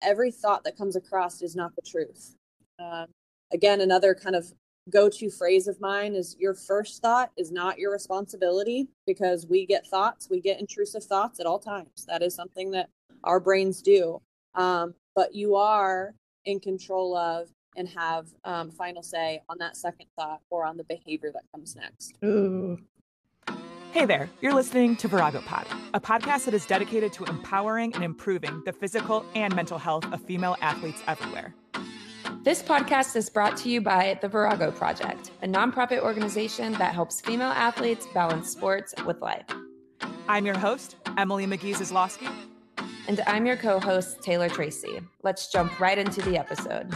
every thought that comes across is not the truth. Again, another kind of go-to phrase of mine is your first thought is not your responsibility, because we get intrusive thoughts at all times. That is something that our brains do. But you are in control of and have final say on that second thought or on the behavior that comes next. Ooh. Hey there, you're listening to Virago Pod, a podcast that is dedicated to empowering and improving the physical and mental health of female athletes everywhere. This podcast is brought to you by the Virago Project, a nonprofit organization that helps female athletes balance sports with life. I'm your host, Emily McGee-Zaslowski. And I'm your co-host, Taylor Tracy. Let's jump right into the episode.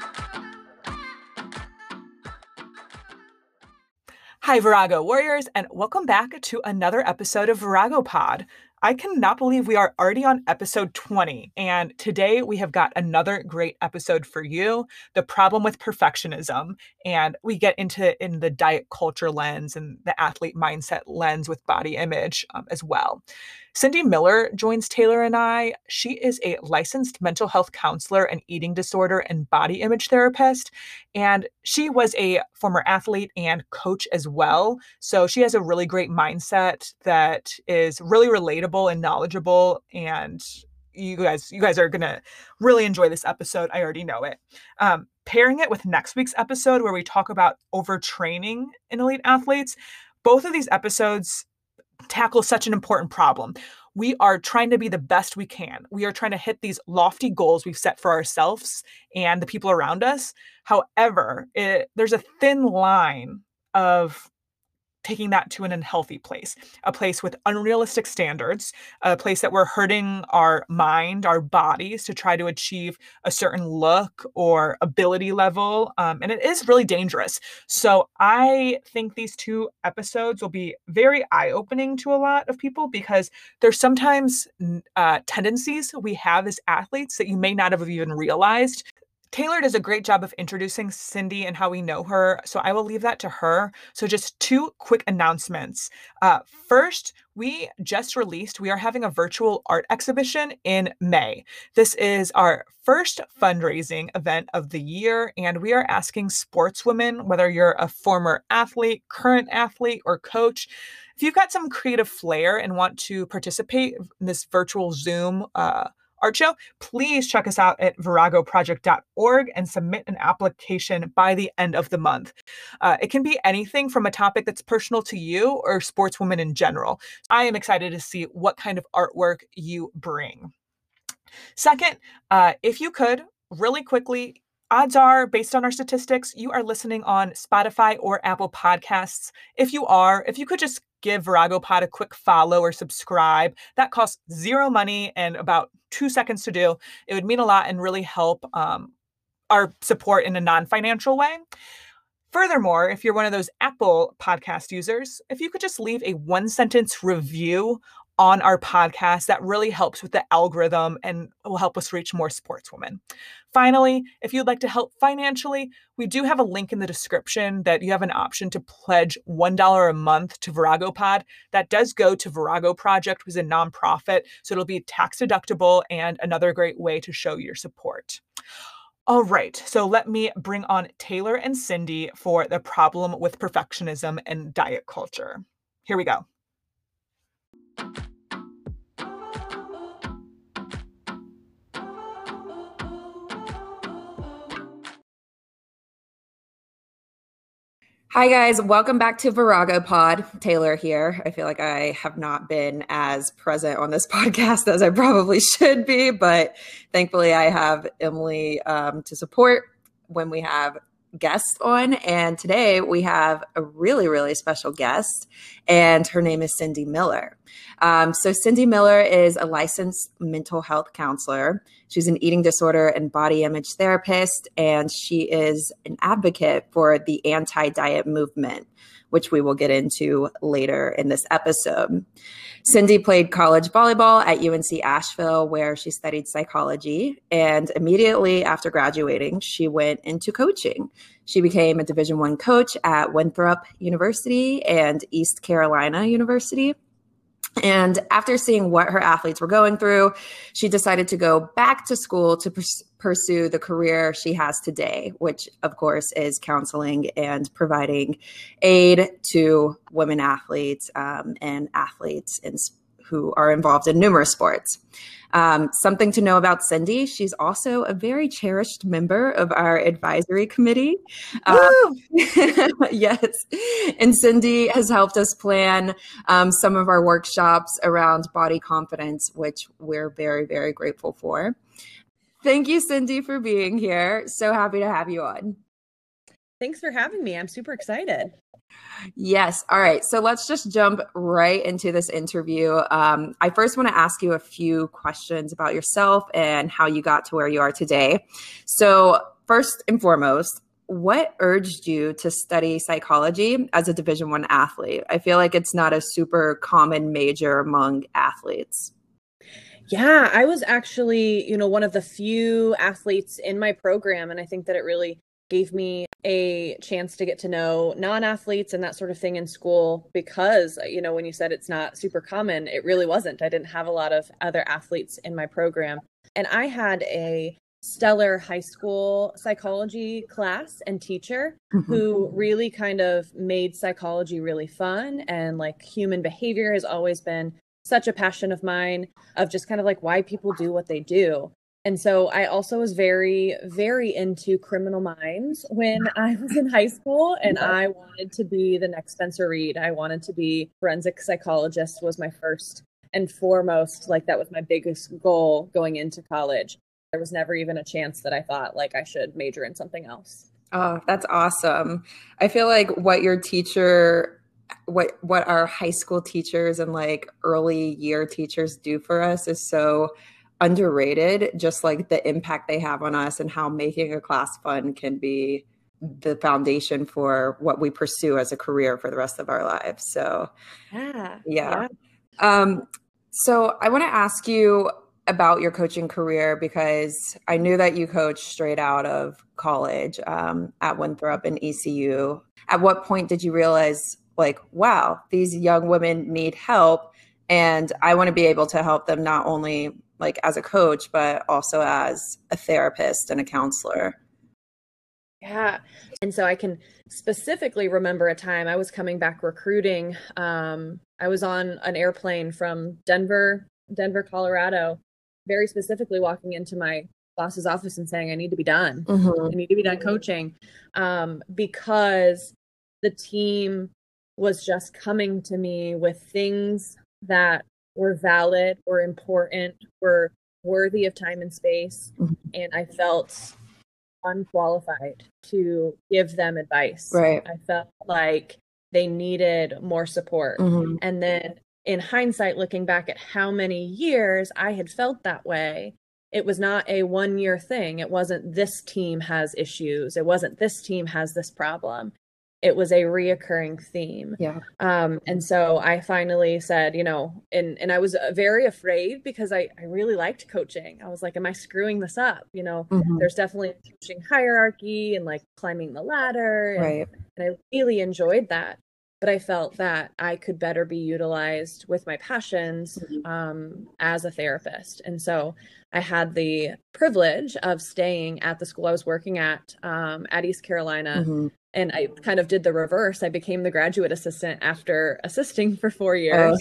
Hi, Virago Warriors, and welcome back to another episode of Virago Pod. I cannot believe we are already on episode 20, and today we have got another great episode for you, the problem with perfectionism, and we get into in the diet culture lens and the athlete mindset lens with body image as well. Cindy Miller joins Taylor and I. She is a licensed mental health counselor and eating disorder and body image therapist, and she was a former athlete and coach as well. So she has a really great mindset that is really relatable and knowledgeable, and you guys are going to really enjoy this episode. I already know it. Pairing it with next week's episode where we talk about overtraining in elite athletes, both of these episodes tackle such an important problem. We are trying to be the best we can. We are trying to hit these lofty goals we've set for ourselves and the people around us. However, there's a thin line of taking that to an unhealthy place, a place with unrealistic standards, a place that we're hurting our mind, our bodies to try to achieve a certain look or ability level. And it is really dangerous. So I think these two episodes will be very eye-opening to a lot of people because there's sometimes tendencies we have as athletes that you may not have even realized. Taylor does a great job of introducing Cindy and how we know her, so I will leave that to her. So just two quick announcements. First, we are having a virtual art exhibition in May. This is our first fundraising event of the year, and we are asking sportswomen, whether you're a former athlete, current athlete, or coach, if you've got some creative flair and want to participate in this virtual Zoom art show, please check us out at viragoproject.org and submit an application by the end of the month. It can be anything from a topic that's personal to you or sportswomen in general. I am excited to see what kind of artwork you bring. Second, if you could, really quickly, odds are, based on our statistics, you are listening on Spotify or Apple Podcasts. If you could just give Virago Pod a quick follow or subscribe. That costs zero money and about 2 seconds to do. It would mean a lot and really help our support in a non-financial way. Furthermore, if you're one of those Apple podcast users, if you could just leave a 1-sentence review on our podcast, that really helps with the algorithm and will help us reach more sportswomen. Finally, if you'd like to help financially, we do have a link in the description that you have an option to pledge $1 a month to Virago Pod. That does go to Virago Project, which is a nonprofit, so it'll be tax deductible and another great way to show your support. All right, so let me bring on Taylor and Cindy for the problem with perfectionism and diet culture. Here we go. Hi guys, welcome back to Virago Pod. Taylor here. I feel like I have not been as present on this podcast as I probably should be, but thankfully I have Emily to support when we have guests on. And today we have a really, really special guest, and her name is Cindy Miller. So Cindy Miller is a licensed mental health counselor. She's an eating disorder and body image therapist, and she is an advocate for the anti-diet movement, which we will get into later in this episode. Cindy played college volleyball at UNC Asheville, where she studied psychology. And immediately after graduating, she went into coaching. She became a Division I coach at Winthrop University and East Carolina University. And after seeing what her athletes were going through, she decided to go back to school to pursue the career she has today, which, of course, is counseling and providing aid to women athletes and athletes who are involved in numerous sports. Something to know about Cindy, she's also a very cherished member of our advisory committee. Yes. And Cindy has helped us plan some of our workshops around body confidence, which we're very, very grateful for. Thank you, Cindy, for being here. So happy to have you on. Thanks for having me. I'm super excited. Yes. All right. So let's just jump right into this interview. I first want to ask you a few questions about yourself and how you got to where you are today. So first and foremost, what urged you to study psychology as a Division I athlete? I feel like it's not a super common major among athletes. Yeah, I was actually, one of the few athletes in my program, and I think that it really gave me a chance to get to know non-athletes and that sort of thing in school because, when you said it's not super common, it really wasn't. I didn't have a lot of other athletes in my program. And I had a stellar high school psychology class and teacher who really kind of made psychology really fun. And like human behavior has always been such a passion of mine, of just kind of like why people do what they do. And so I also was very, very into Criminal Minds when I was in high school, and I wanted to be the next Spencer Reid. I wanted to be forensic psychologist was my first and foremost, like that was my biggest goal going into college. There was never even a chance that I thought like I should major in something else. Oh, that's awesome. I feel like what our high school teachers and like early year teachers do for us is so underrated, just like the impact they have on us and how making a class fun can be the foundation for what we pursue as a career for the rest of our lives. So, yeah. So I want to ask you about your coaching career because I knew that you coached straight out of college at Winthrop and ECU. At what point did you realize, like, wow, these young women need help, and I want to be able to help them not only like as a coach, but also as a therapist and a counselor? Yeah. And so I can specifically remember a time I was coming back recruiting. I was on an airplane from Denver, Colorado, very specifically walking into my boss's office and saying, I need to be done. I need to be done coaching because the team was just coming to me with things that were valid, were important, were worthy of time and space. And I felt unqualified to give them advice. Right. I felt like they needed more support. And then in hindsight, looking back at how many years I had felt that way, it was not a 1-year thing. It wasn't this team has issues. It wasn't this team has this problem. It was a reoccurring theme. Yeah. And so I finally said, and I was very afraid because I really liked coaching. I was like, am I screwing this up? There's definitely a coaching hierarchy and like climbing the ladder. Right. And I really enjoyed that. But I felt that I could better be utilized with my passions as a therapist. And so I had the privilege of staying at the school I was working at East Carolina. And I kind of did the reverse. I became the graduate assistant after assisting for 4 years.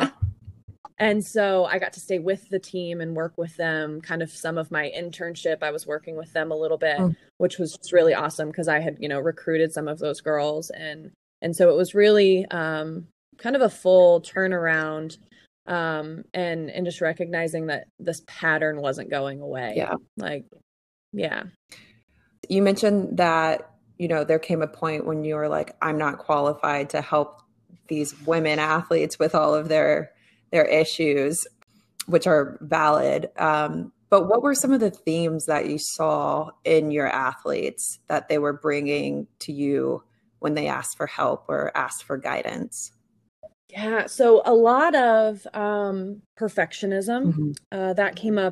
And so I got to stay with the team and work with them, kind of some of my internship. I was working with them a little bit, which was just really awesome because I had, recruited some of those girls. And so it was really kind of a full turnaround and just recognizing that this pattern wasn't going away. Yeah. You mentioned that, there came a point when you were like, I'm not qualified to help these women athletes with all of their issues, which are valid. But what were some of the themes that you saw in your athletes that they were bringing to you when they asked for help or asked for guidance? Yeah. So a lot of perfectionism that came up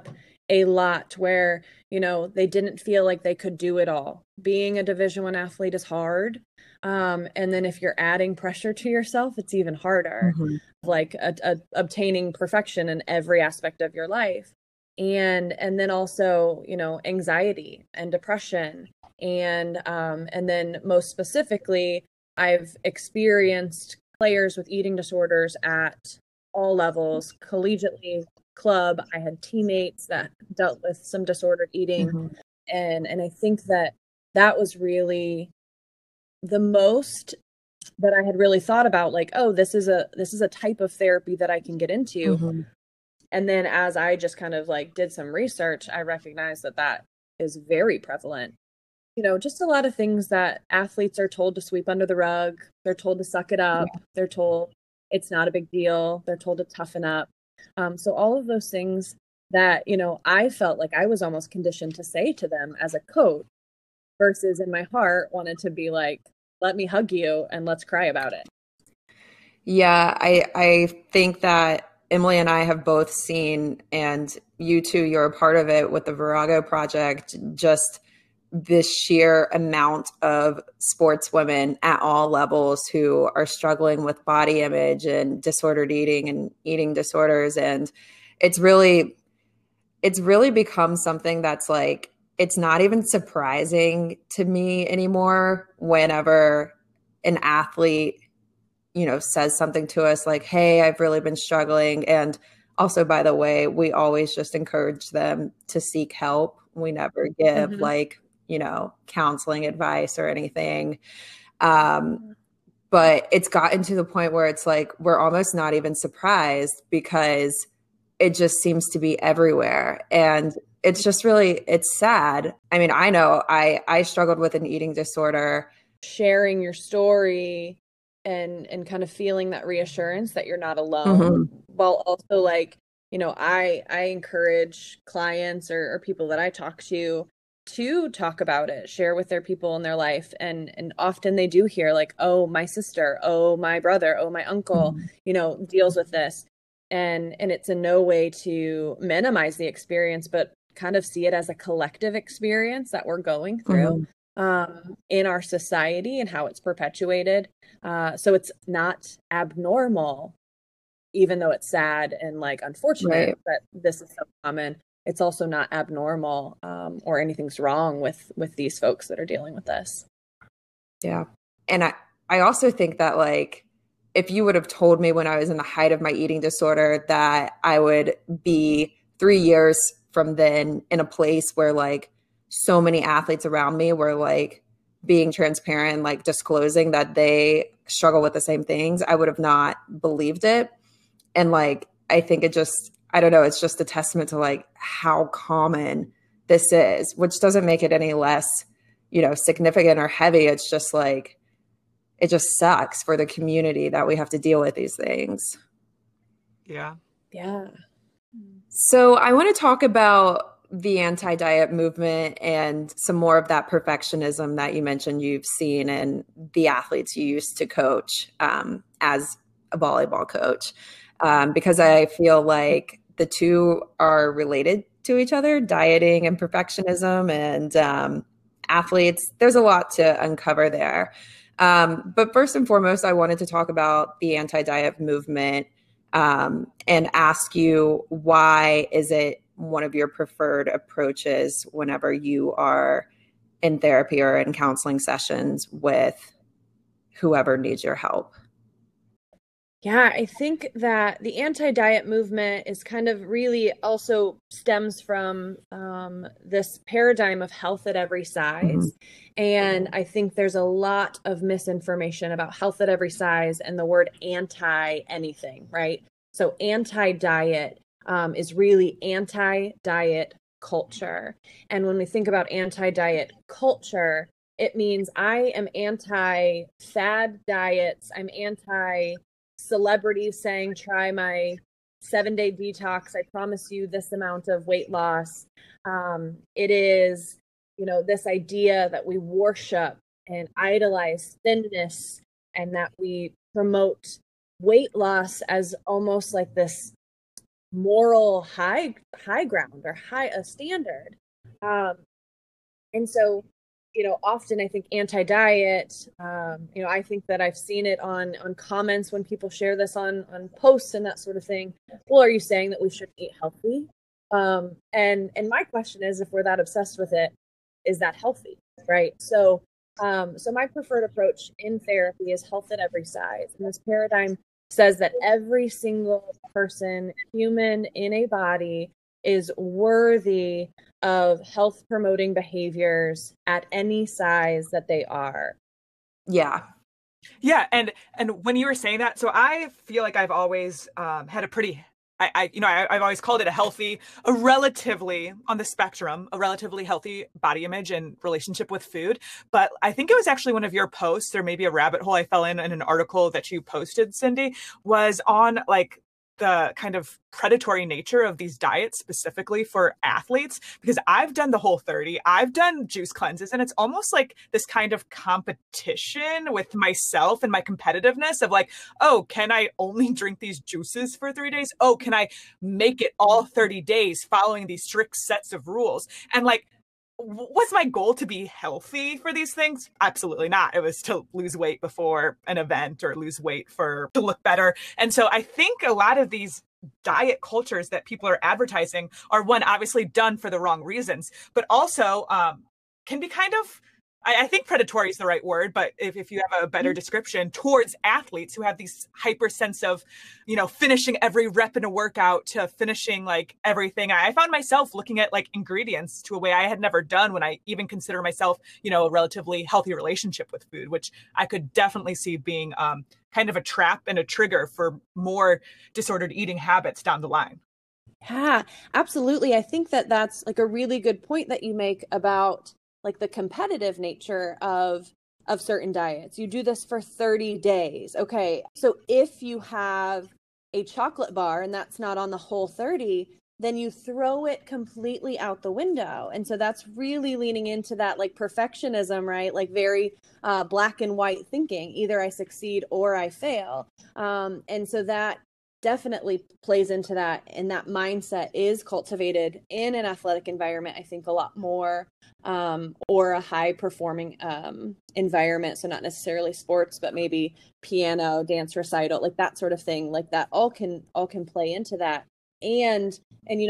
a lot where, they didn't feel like they could do it all. Being a Division I athlete is hard. And then if you're adding pressure to yourself, it's even harder, like obtaining perfection in every aspect of your life. And then also, anxiety and depression. And then most specifically, I've experienced players with eating disorders at all levels, collegiately, club. I had teammates that dealt with some disordered eating. And I think that was really the most that I had really thought about, like, oh, this is a type of therapy that I can get into. And then as I just kind of like did some research, I recognized that is very prevalent. Just a lot of things that athletes are told to sweep under the rug. They're told to suck it up. Yeah. They're told it's not a big deal. They're told to toughen up. So all of those things that, I felt like I was almost conditioned to say to them as a coach, versus in my heart wanted to be like, let me hug you and let's cry about it. Yeah, I think that Emily and I have both seen, and you too, you're a part of it with the Virago Project, just this sheer amount of sportswomen at all levels who are struggling with body image and disordered eating and eating disorders. And it's really become something that's like, it's not even surprising to me anymore whenever an athlete, says something to us like, hey, I've really been struggling. And also, by the way, we always just encourage them to seek help. We never give counseling advice or anything. But it's gotten to the point where it's like, we're almost not even surprised because it just seems to be everywhere. And it's just really, it's sad. I mean, I know I struggled with an eating disorder. Sharing your story and kind of feeling that reassurance that you're not alone, while also like, I encourage clients or people that I talk to talk about it, share with their people in their life. And often they do hear like, oh, my sister, oh, my brother, oh, my uncle, deals with this. And it's in no way to minimize the experience, but kind of see it as a collective experience that we're going through in our society and how it's perpetuated. So it's not abnormal, even though it's sad and like unfortunate that this is so common. It's also not abnormal or anything's wrong with these folks that are dealing with this. Yeah. And I also think that like, if you would have told me when I was in the height of my eating disorder that I would be 3 years from then in a place where like so many athletes around me were like being transparent and like disclosing that they struggle with the same things, I would have not believed it. And like, I think it just, I don't know, it's just a testament to like how common this is, which doesn't make it any less, significant or heavy. It's just like, it just sucks for the community that we have to deal with these things. Yeah. Yeah. So I want to talk about the anti-diet movement and some more of that perfectionism that you mentioned you've seen in the athletes you used to coach as a volleyball coach, because I feel like the two are related to each other, dieting and perfectionism, and athletes. There's a lot to uncover there. But first and foremost, I wanted to talk about the anti-diet movement and ask you, why is it one of your preferred approaches whenever you are in therapy or in counseling sessions with whoever needs your help? Yeah, I think that the anti-diet movement is kind of really also stems from this paradigm of health at every size. And I think there's a lot of misinformation about health at every size and the word anti-anything, right? So anti-diet is really anti-diet culture. And when we think about anti-diet culture, it means I am anti-fad diets. I'm anti-celebrities saying, try my 7-day detox. I promise you this amount of weight loss. It is, this idea that we worship and idolize thinness and that we promote weight loss as almost like this moral high ground or high a standard. And so, often I think anti-diet, I think that I've seen it on comments when people share this on posts and that sort of thing. Well, are you saying that we should eat healthy? And my question is, if we're that obsessed with it, is that healthy, right? So my preferred approach in therapy is health at every size. And this paradigm says that every single person, human in a body, is worthy of health promoting behaviors at any size that they are. Yeah. Yeah. And when you were saying that, so I feel like I've always had a pretty, I've always called it a relatively on the spectrum, a relatively healthy body image and relationship with food. But I think it was actually one of your posts, or maybe a rabbit hole I fell in an article that you posted, Cindy, was on like the kind of predatory nature of these diets specifically for athletes, because I've done the Whole30, I've done juice cleanses, and it's almost like this kind of competition with myself and my competitiveness of like, oh, can I only drink these juices for 3 days? Oh, can I make it all 30 days following these strict sets of rules? And like, was my goal to be healthy for these things? Absolutely not. It was to lose weight before an event or lose weight to look better. And so I think a lot of these diet cultures that people are advertising are, one, obviously done for the wrong reasons, but also can be kind of, I think predatory is the right word, but if you have a better description, towards athletes who have these hyper sense of, finishing every rep in a workout to finishing like everything. I found myself looking at like ingredients to a way I had never done when I even consider myself, a relatively healthy relationship with food, which I could definitely see being kind of a trap and a trigger for more disordered eating habits down the line. Yeah, absolutely. I think that that's like a really good point that you make about like the competitive nature of certain diets. You do this for 30 days. Okay. So if you have a chocolate bar and that's not on the Whole30, then you throw it completely out the window. And so that's really leaning into that like perfectionism, right? Like very black and white thinking. Either I succeed or I fail. And so that definitely plays into that, and that mindset is cultivated in an athletic environment, I think, a lot more, or a high performing environment. So not necessarily sports, but maybe piano, dance recital, like that sort of thing, like that all can play into that. And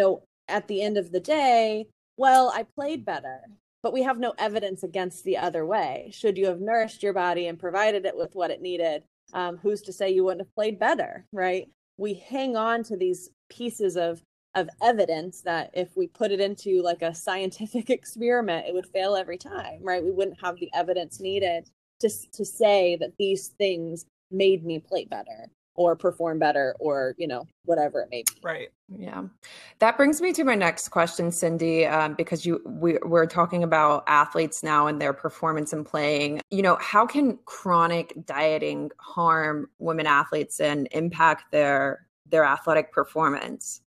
at the end of the day, well, I played better, but we have no evidence against the other way. Should you have nourished your body and provided it with what it needed, who's to say you wouldn't have played better, right? We hang on to these pieces of evidence that if we put it into like a scientific experiment, it would fail every time, right? We wouldn't have the evidence needed to say that these things made me play better or perform better, or, whatever it may be. Right. Yeah. That brings me to my next question, Cindy, because we're talking about athletes now and their performance in playing. How can chronic dieting harm women athletes and impact their athletic performance?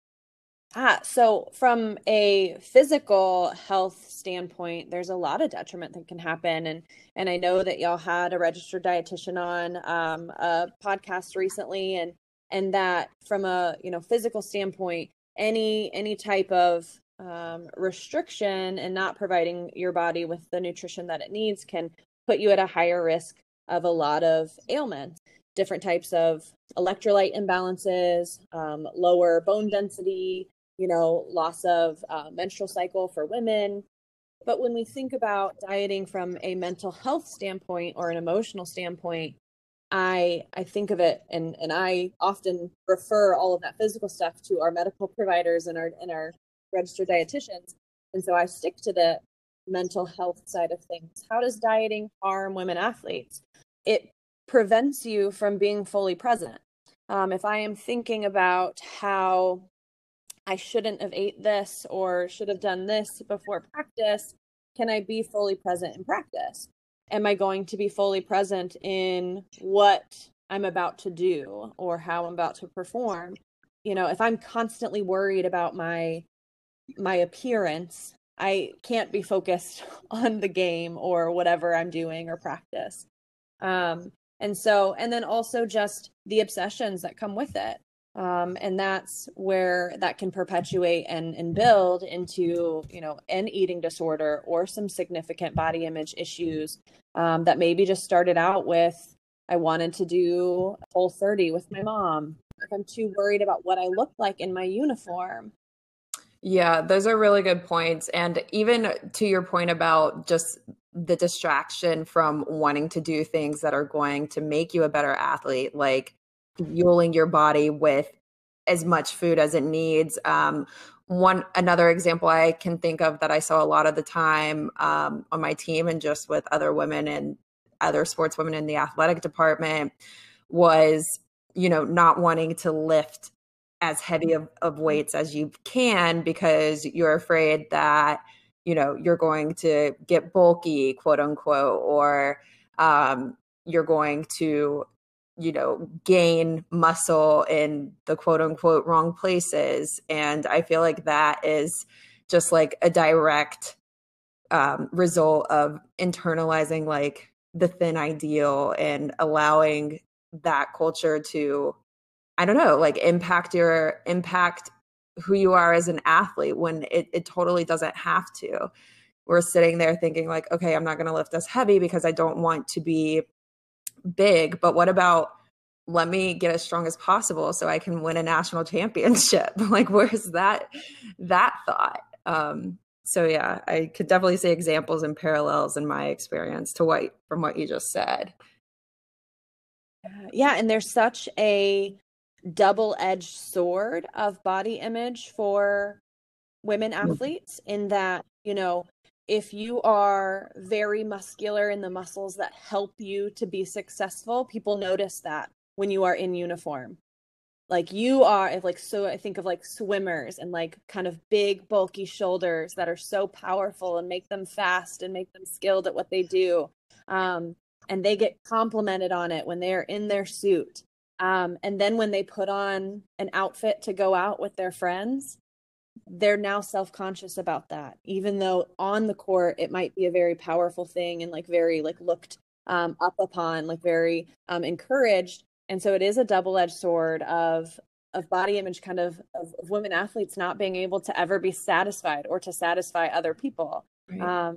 So from a physical health standpoint, there's a lot of detriment that can happen. And I know that y'all had a registered dietitian on a podcast recently, and that from a physical standpoint, any type of restriction and not providing your body with the nutrition that it needs can put you at a higher risk of a lot of ailments, different types of electrolyte imbalances, lower bone density, loss of menstrual cycle for women. But when we think about dieting from a mental health standpoint or an emotional standpoint, I think of it, and I often refer all of that physical stuff to our medical providers and our registered dietitians. And so I stick to the mental health side of things. How does dieting harm women athletes? It prevents you from being fully present. If I am thinking about how I shouldn't have ate this or should have done this before practice, can I be fully present in practice? Am I going to be fully present in what I'm about to do or how I'm about to perform? If I'm constantly worried about my appearance, I can't be focused on the game or whatever I'm doing or practice. And then also just the obsessions that come with it. And that's where that can perpetuate and build into, an eating disorder or some significant body image issues that maybe just started out with, I wanted to do Whole30 with my mom. If I'm too worried about what I look like in my uniform. Yeah, those are really good points. And even to your point about just the distraction from wanting to do things that are going to make you a better athlete, like fueling your body with as much food as it needs. Another example I can think of that I saw a lot of the time on my team and just with other women and other sportswomen in the athletic department was, not wanting to lift as heavy of weights as you can because you're afraid that, you're going to get bulky, quote unquote, or you're going to, gain muscle in the quote unquote wrong places. And I feel like that is just like a direct result of internalizing like the thin ideal and allowing that culture to, I don't know, like impact who you are as an athlete when it totally doesn't have to. We're sitting there thinking like, okay, I'm not going to lift as heavy because I don't want to be big, but what about let me get as strong as possible so I can win a national championship? Like, where's that thought? So yeah, I could definitely see examples and parallels in my experience from what you just said. Yeah, and there's such a double-edged sword of body image for women athletes in that, if you are very muscular in the muscles that help you to be successful, people notice that when you are in uniform. Like you are so I think of like swimmers and like kind of big bulky shoulders that are so powerful and make them fast and make them skilled at what they do. And they get complimented on it when they're in their suit. And then when they put on an outfit to go out with their friends, they're now self-conscious about that, even though on the court it might be a very powerful thing and like very like looked up upon, like very encouraged. And so it is a double-edged sword of body image, kind of women athletes not being able to ever be satisfied or to satisfy other people. Right.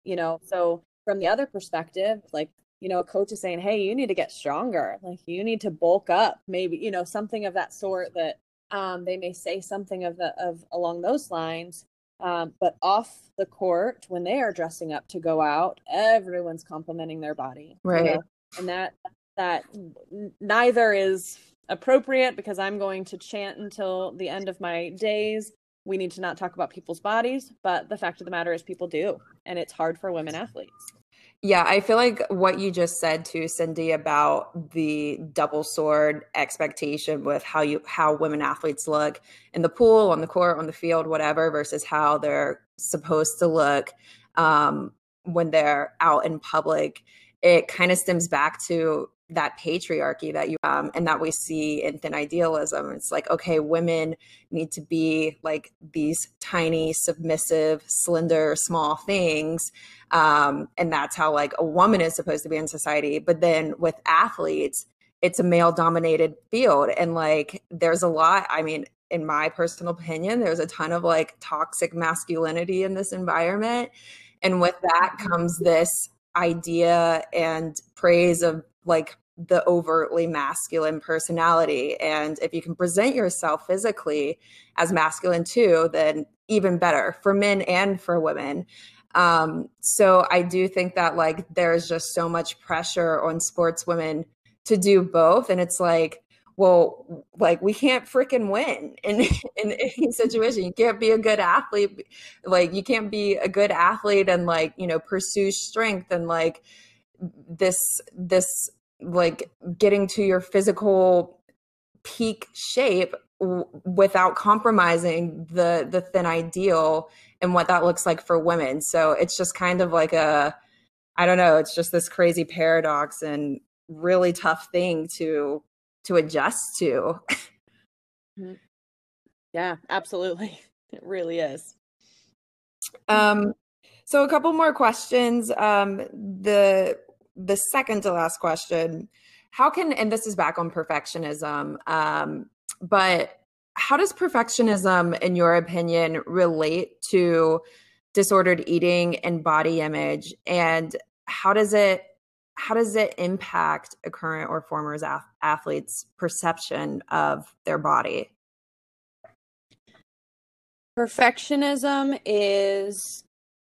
So from the other perspective, like, a coach is saying, hey, you need to get stronger, like you need to bulk up, maybe, something of that sort, that they may say something of along those lines. But off the court, when they are dressing up to go out, everyone's complimenting their body. Right. And that neither is appropriate, because I'm going to chant until the end of my days, we need to not talk about people's bodies. But the fact of the matter is people do. And it's hard for women athletes. Yeah, I feel like what you just said too, Cindy, about the double sword expectation with how women athletes look in the pool, on the court, on the field, whatever, versus how they're supposed to look when they're out in public. It kind of stems back to that patriarchy that and that we see in thin idealism. It's like, okay, women need to be like these tiny, submissive, slender, small things. And that's how like a woman is supposed to be in society. But then with athletes, it's a male dominated field. And like, there's a lot, I mean, in my personal opinion, there's a ton of like toxic masculinity in this environment. And with that comes this idea and praise of like the overtly masculine personality. And if you can present yourself physically as masculine too, then even better for men and for women. So I do think that like there's just so much pressure on sportswomen to do both. And it's like, well, like we can't freaking win in any situation. You can't be a good athlete. Like you can't be a good athlete and like, pursue strength and like this like getting to your physical peak shape without compromising the thin ideal and what that looks like for women. So it's just kind of like I don't know, it's just this crazy paradox and really tough thing to adjust to. Yeah, absolutely. It really is. So a couple more questions. The second to last question, and this is back on perfectionism. But how does perfectionism, in your opinion, relate to disordered eating and body image? And how does it impact a current or former athlete's perception of their body? Perfectionism is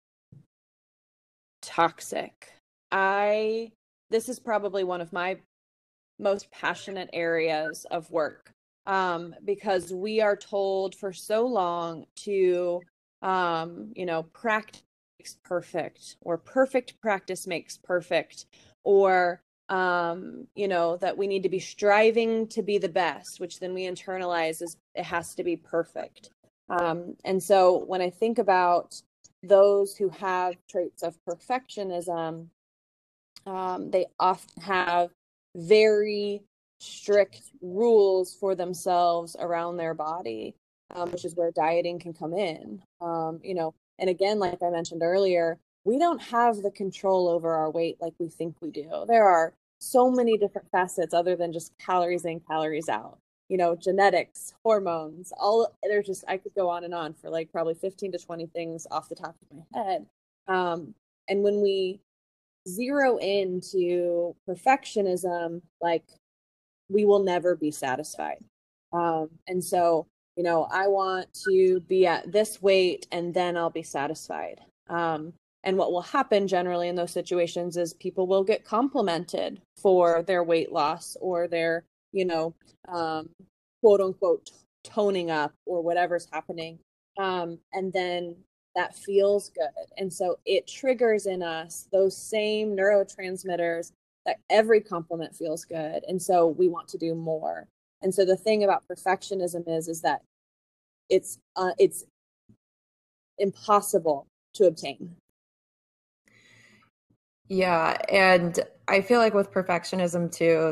toxic. This is probably one of my most passionate areas of work, because we are told for so long to, practice makes perfect, or perfect practice makes perfect, or, that we need to be striving to be the best, which then we internalize as it has to be perfect. And so when I think about those who have traits of perfectionism, they often have very strict rules for themselves around their body, which is where dieting can come in. And again, like I mentioned earlier, we don't have the control over our weight like we think we do. There are so many different facets other than just calories in, calories out. Genetics, hormones, I could go on and on for like probably 15 to 20 things off the top of my head. And when we zero into perfectionism, like, we will never be satisfied. And so, I want to be at this weight and then I'll be satisfied. And what will happen generally in those situations is people will get complimented for their weight loss or their, quote unquote, toning up or whatever's happening. And then that feels good. And so it triggers in us those same neurotransmitters that every compliment feels good. And so we want to do more. And so the thing about perfectionism is that it's impossible to obtain. Yeah. And I feel like with perfectionism too,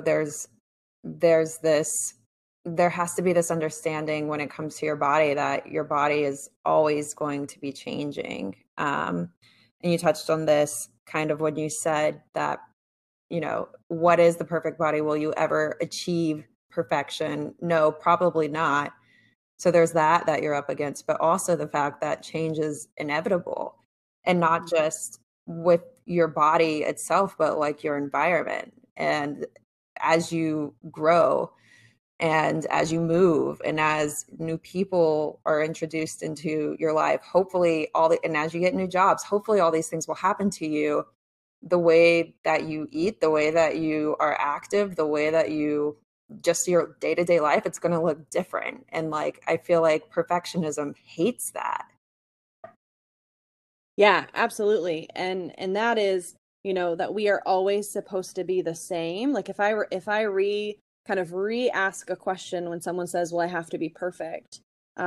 there has to be this understanding when it comes to your body that your body is always going to be changing. And you touched on this kind of when you said that, what is the perfect body? Will you ever achieve perfection? No, probably not. So there's that you're up against, but also the fact that change is inevitable, and not just with your body itself, but like your environment. And as you grow and as you move and as new people are introduced into your life, hopefully and as you get new jobs, hopefully all these things will happen to you. The way that you eat, the way that you are active, the way that you just your day-to-day life, it's going to look different. And like, I feel like perfectionism hates that. Yeah, absolutely. And that is, that we are always supposed to be the same. Like if I re-ask a question when someone says, well, I have to be perfect.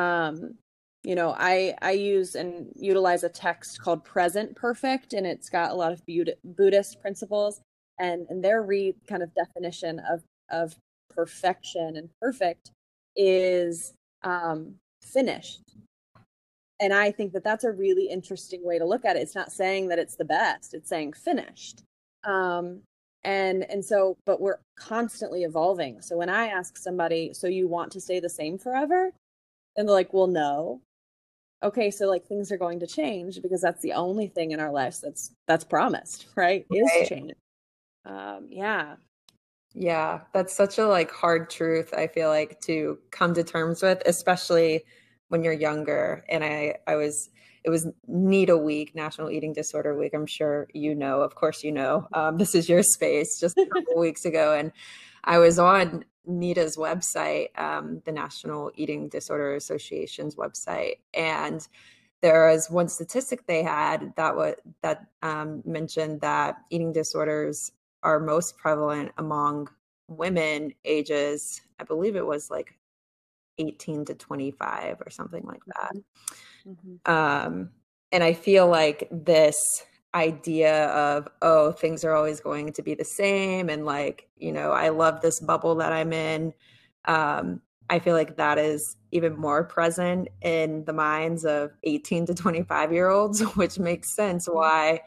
I use and utilize a text called Present Perfect, and it's got a lot of Buddhist principles, and their kind of definition of perfection and perfect is finished. And I think that that's a really interesting way to look at it. It's not saying that it's the best, it's saying finished. And so, but we're constantly evolving. So when I ask somebody, so you want to stay the same forever? And they're like, well, no. Okay, so like things are going to change, because that's the only thing in our lives that's promised, right? Is change. Yeah, that's such a like hard truth, I feel like, to come to terms with, especially when you're younger. And it was NEDA week, National Eating Disorder Week. I'm sure of course, this is your space, just a couple weeks ago. And I was on NEDA's website, the National Eating Disorder Association's website. And there was one statistic they had that mentioned that eating disorders are most prevalent among women ages, I believe it was like 18 to 25 or something like that. Mm-hmm. And I feel like this idea of, oh, things are always going to be the same, and like, I love this bubble that I'm in. I feel like that is even more present in the minds of 18 to 25-year-olds, which makes sense why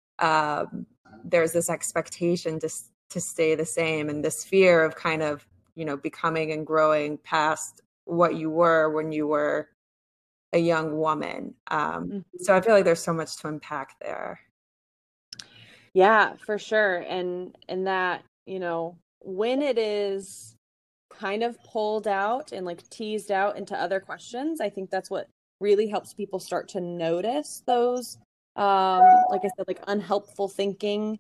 there's this expectation to stay the same, and this fear of kind of you know, becoming and growing past what you were when you were a young woman. So I feel like there's so much to unpack there. Yeah, for sure. And that, you know, when it is kind of pulled out and like teased out into other questions, I think that's what really helps people start to notice those, like I said, like unhelpful thinking.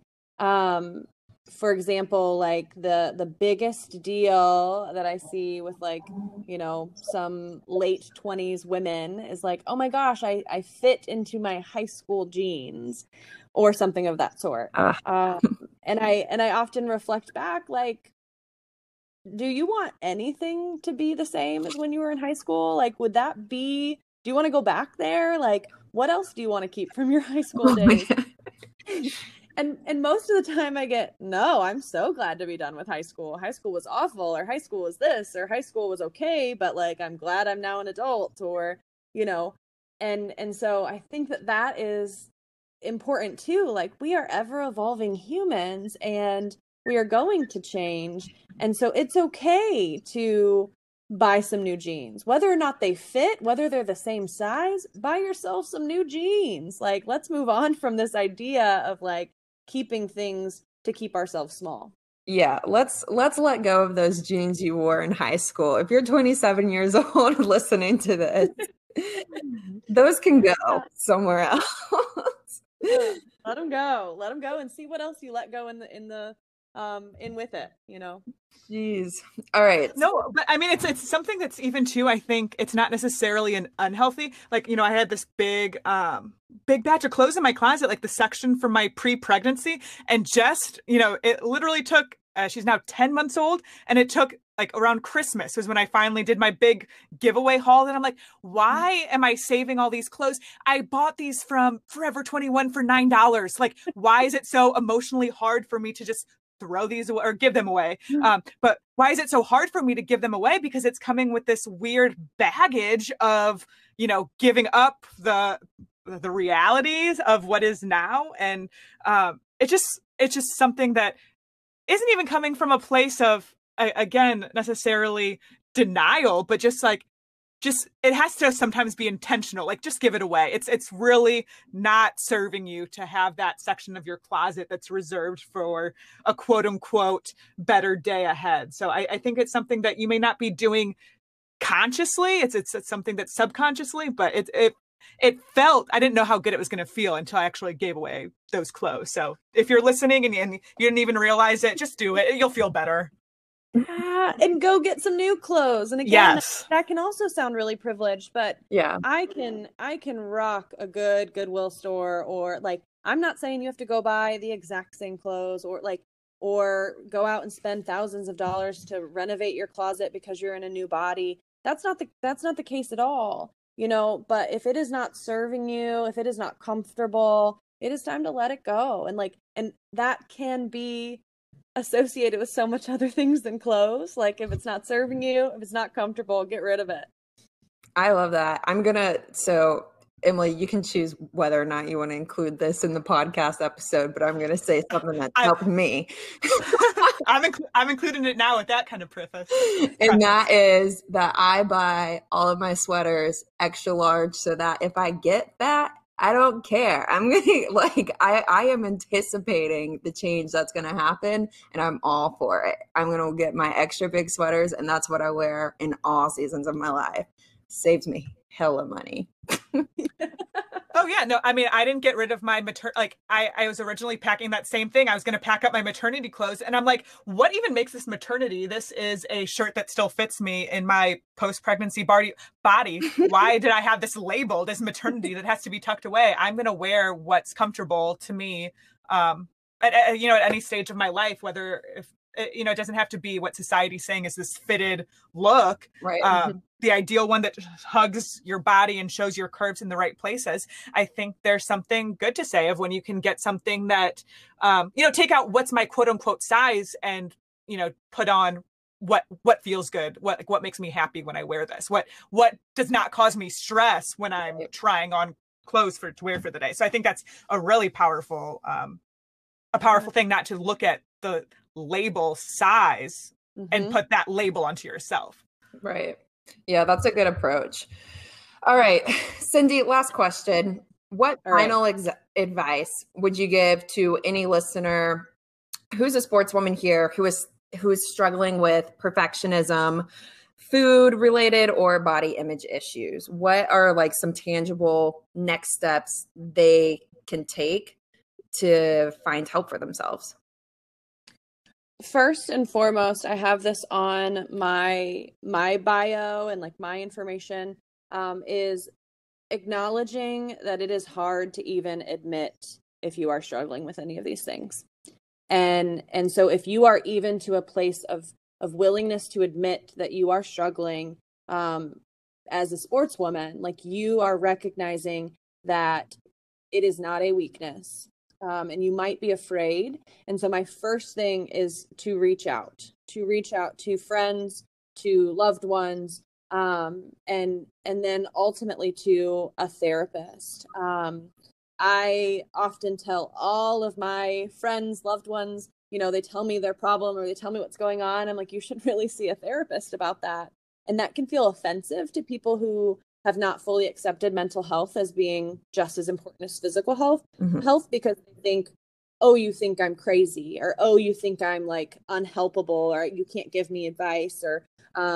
For example, like the biggest deal that I see with like, you know, some late 20s women is like, oh my gosh, I fit into my high school jeans or something of that sort. And I often reflect back, like, do you want anything to be the same as when you were in high school? Like, would that be, do you want to go back there? Like, what else do you want to keep from your high school days? And most of the time I get, no, I'm so glad to be done with high school. High school was awful, or high school was this, or high school was okay, but like, I'm glad I'm now an adult, or, you know, and so I think that is important too. Like, we are ever evolving humans and we are going to change. And so it's okay to buy some new jeans, whether or not they fit, whether they're the same size, buy yourself some new jeans. Like, let's move on from this idea of like keeping things to keep ourselves small. Yeah, let's let go of those jeans you wore in high school. If you're 27 years old listening to this, those can go somewhere else. Let them go and see what else you let go in with it, you know. Jeez. All right. No, but I mean, it's something that's even too, I think it's not necessarily an unhealthy, like, you know, I had this big batch of clothes in my closet, like the section from my pre-pregnancy, and just, you know, it literally took, she's now 10 months old, and it took like around Christmas was when I finally did my big giveaway haul. And I'm like, why am I saving all these clothes? I bought these from Forever 21 for $9. Like, why is it so emotionally hard for me to just throw these away or give them away? But why is it so hard for me to give them away? Because it's coming with this weird baggage of, you know, giving up the realities of what is now. And it's just something that isn't even coming from a place of, again, necessarily denial, but just it has to sometimes be intentional. Like, just give it away. It's really not serving you to have that section of your closet that's reserved for a quote unquote better day ahead. So I think it's something that you may not be doing consciously. It's something that's subconsciously, but it felt, I didn't know how good it was going to feel until I actually gave away those clothes. So if you're listening and you didn't even realize it, just do it. You'll feel better. And go get some new clothes. And again, that can also sound really privileged, but yeah, I can rock a good Goodwill store, or like, I'm not saying you have to go buy the exact same clothes or go out and spend thousands of dollars to renovate your closet because you're in a new body. That's not the case at all, you know. But if it is not serving you, if it is not comfortable, it is time to let it go. And that can be associated with so much other things than clothes. Like, if it's not serving you, if it's not comfortable, get rid of it. I love that. So Emily, you can choose whether or not you want to include this in the podcast episode, but I'm going to say something that's helped me. I'm including it now with that kind of preface. And that is that I buy all of my sweaters extra large, so that if I get that, I don't care. I'm gonna I am anticipating the change that's gonna happen, and I'm all for it. I'm gonna get my extra big sweaters, and that's what I wear in all seasons of my life. Saves me hella money. Oh yeah, no, I mean, I didn't get rid of my I was originally packing that same thing. I was going to pack up my maternity clothes, and I'm like, what even makes this maternity? This is a shirt that still fits me in my post-pregnancy body. Why did I have this labeled as maternity that has to be tucked away? I'm going to wear what's comfortable to me, at any stage of my life, whether it doesn't have to be what society's saying is this fitted look. Right. The ideal one that hugs your body and shows your curves in the right places. I think there's something good to say of when you can get something that, take out what's my quote unquote size and, put on what feels good, what makes me happy when I wear this, what does not cause me stress when I'm trying on clothes to wear for the day. So I think that's a really powerful thing, not to look at the label size and put that label onto yourself. Right. Yeah, that's a good approach. All right, Cindy, last question. What final advice would you give to any listener who's a sportswoman here who's struggling with perfectionism, food related or body image issues? What are like some tangible next steps they can take to find help for themselves? First and foremost, I have this on my bio and like my information, is acknowledging that it is hard to even admit if you are struggling with any of these things. And so if you are even to a place of willingness to admit that you are struggling, as a sportswoman, like you are recognizing that it is not a weakness. And you might be afraid. And so my first thing is to reach out to friends, to loved ones, and then ultimately to a therapist. I often tell all of my friends, loved ones, they tell me their problem or they tell me what's going on. I'm like, you should really see a therapist about that. And that can feel offensive to people who have not fully accepted mental health as being just as important as physical health, because they think, oh, you think I'm crazy, or, oh, you think I'm like unhelpable, or you can't give me advice, or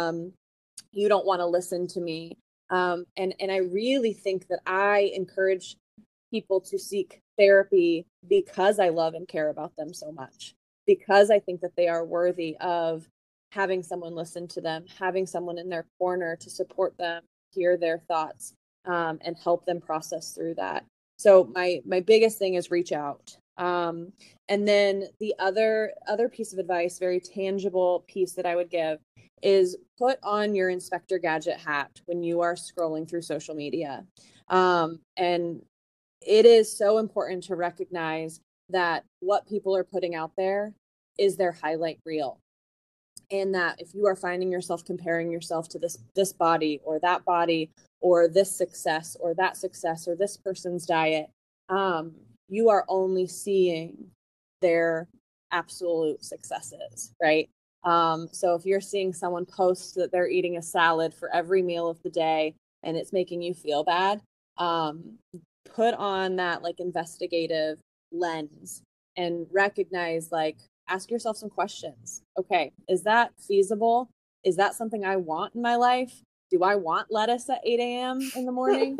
you don't want to listen to me. And I really think that I encourage people to seek therapy because I love and care about them so much, because I think that they are worthy of having someone listen to them, having someone in their corner to support them, hear their thoughts, and help them process through that. So my biggest thing is reach out. And then the other piece of advice, very tangible piece that I would give, is put on your Inspector Gadget hat when you are scrolling through social media. And it is so important to recognize that what people are putting out there is their highlight reel. And that if you are finding yourself comparing yourself to this body or that body, or this success or that success, or this person's diet, you are only seeing their absolute successes, right? So if you're seeing someone post that they're eating a salad for every meal of the day and it's making you feel bad, put on that like investigative lens and recognize, like, ask yourself some questions. Okay, is that feasible? Is that something I want in my life? Do I want lettuce at 8 a.m. in the morning?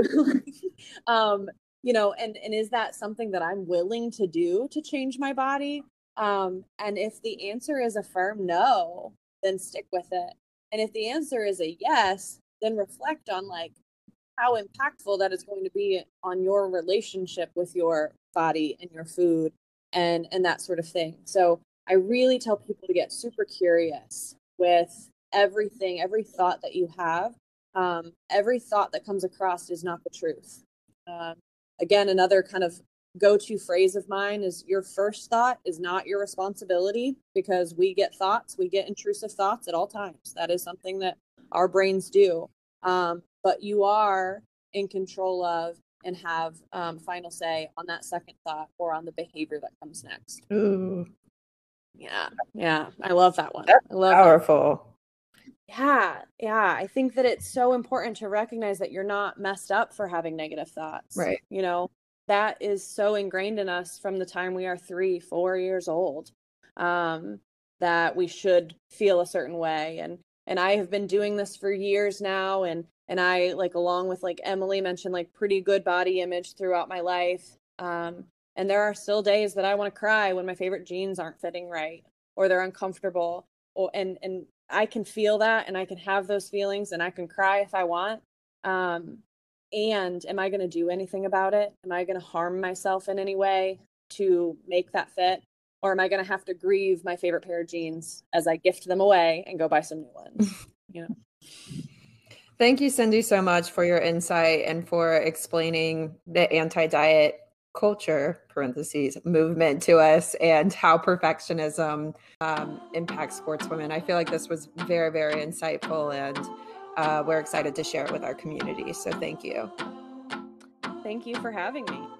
And is that something that I'm willing to do to change my body? And if the answer is a firm no, then stick with it. And if the answer is a yes, then reflect on like how impactful that is going to be on your relationship with your body and your food and that sort of thing. So I really tell people to get super curious with everything, every thought that you have. Every thought that comes across is not the truth. Again, another kind of go-to phrase of mine is your first thought is not your responsibility, because we get intrusive thoughts at all times. That is something that our brains do. But you are in control of and have final say on that second thought or on the behavior that comes next. Ooh. Yeah. I love that one. That's I love powerful. that. Yeah. I think that it's so important to recognize that you're not messed up for having negative thoughts. Right. That is so ingrained in us from the time we are 3-4 years old, that we should feel a certain way. And I have been doing this for years now. And I, like, along with like Emily mentioned, like pretty good body image throughout my life. And there are still days that I want to cry when my favorite jeans aren't fitting right, or they're uncomfortable, and I can feel that, and I can have those feelings, and I can cry if I want. And am I going to do anything about it? Am I going to harm myself in any way to make that fit? Or am I going to have to grieve my favorite pair of jeans as I gift them away and go buy some new ones? Thank you, Cindy, so much for your insight and for explaining the anti-diet culture movement to us and how perfectionism impacts sportswomen. I feel like this was very, very insightful, and we're excited to share it with our community. So thank you. Thank you for having me.